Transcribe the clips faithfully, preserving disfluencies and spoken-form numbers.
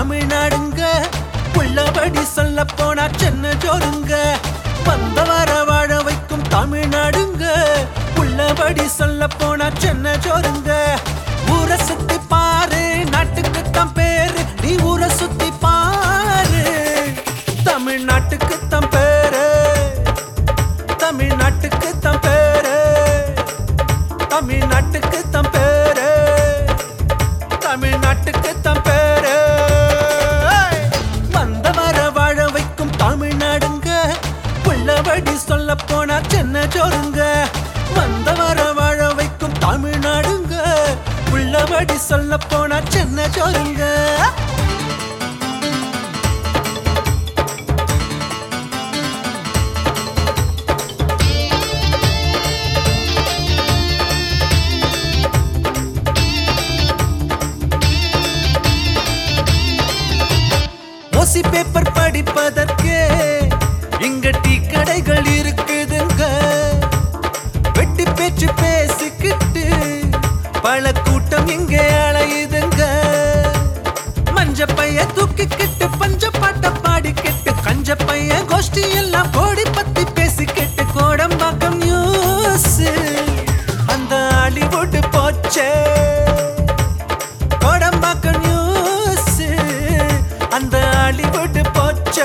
தமிழ்நாடுங்க. உள்ளபடி சொல்ல போனா சென்னை ஜோருங்க. வந்தவர வாழ வைக்கும் தமிழ்நாடுங்க. உள்ளபடி சொல்ல போனா சென்னை ஜோருங்க. ஊரை சுத்தி பாரு, நாட்டுக்கு தான் பேரு. நீ ஊரை சுத்தி பாரு, தமிழ்நாட்டுக்கு தான் பேரு. தமிழ்நாட்டுக்கு தான் பேரு. தமிழ்நாட்டுக்கு தான் பேரு. தமிழ்நாட்டுக்கு தான் பேரு. வந்தவர வாழ வைக்கும் தமிழ்நாடுங்க. உள்ளபடி சொல்ல போனா சென்னை ஜோருங்க. வந்தவர வாழ வைக்கும் தமிழ்நாடுங்க. உள்ளபடி சொல்ல போனா சென்னை ஜோருங்க. ஓசி பேப்பர் படிப்பதற்கு இங்க டீ கடைகள் இருக்குதுங்க. வெட்டி பேச்சு பேசிக்கிட்டு பல கூட்டம் இங்க அலையுதுங்க. மஞ்ச பைய தூக்கிக்கிட்டு பஞ்ச பாட்ட பாடிக்கிட்டு கஞ்ச பைய கோஷ்டி எல்லாம் கோடி பத்தி பேசிக்கிட்டு கோடம்பாக்கம் நியூஸ் அந்த ஹாலிவுட் போச்சே. கோடம்பாக்கம் நியூஸ் அந்த ஹாலிவுட் போச்சே.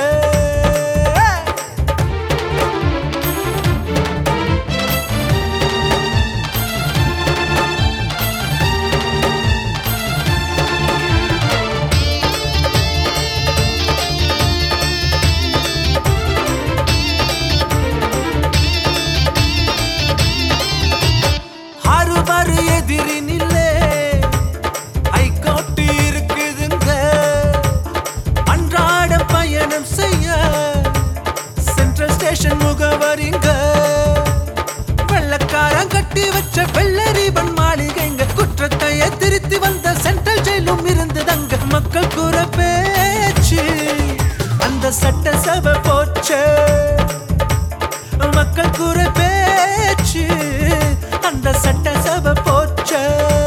ஆறுபாறு எதிரி நில்லே ஹைகோர்ட் இருக்குதுங்க. அன்றாட பயணம் செய்ய சென்ட்ரல் ஸ்டேஷன் முகவரிங்க. வெள்ளக்காரன் கட்டி வச்ச வெள்ளரிபன் மாளிகைங்க. குற்றத்தைய திருத்தி வந்த சென்ட்ரல் ஜெயிலும் இருந்ததங்க. மக்கள் கூற பேச்சு அந்த சட்டசபை போச்சு. மக்கள் கூற பேச்சு அந்த சட்டசபை போச்சு.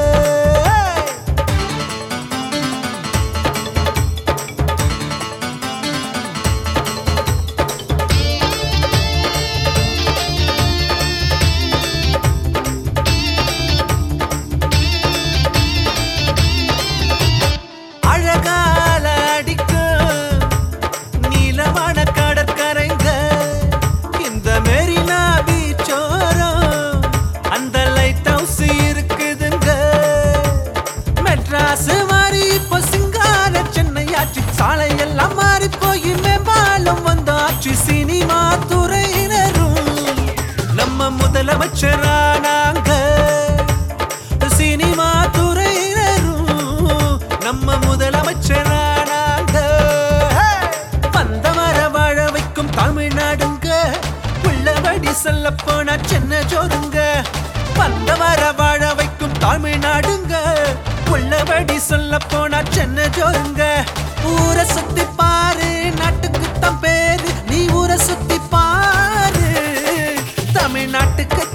அழகால அடிக்கும் நீலமான கடற்கரைங்க. இந்த மெரினா பீச்சோரம் அந்த லைட் ஹவுஸ் இருக்குதுங்க. மெட்ராஸ் மாறி இப்போ சிங்கார சென்னையாச்சு. சாலை எல்லாம் மாறி போய் மேம்பாலம் வந்தாச்சு. சினிமா துறையினரும் நம்ம முதலமைச்சரானாங்க. சினிமா துறையினரும் நம்ம முதலமைச்சரானாங்க. வந்தவர வாழ வைக்கும் தமிழ்நாடுங்க. உள்ளபடி சொல்ல போனா சென்னை ஜோருங்க. வந்தவர வாழ வைக்கும் தமிழ்நாடுங்க. உள்ளபடி சொல்ல போனா சென்னை ஜோருங்க. ஊரை சுத்தி பாரு, நாட்டுக்கு தான் பேரு. நீ ஊரை சுத்தி பாரு, தமிழ்நாட்டுக்கு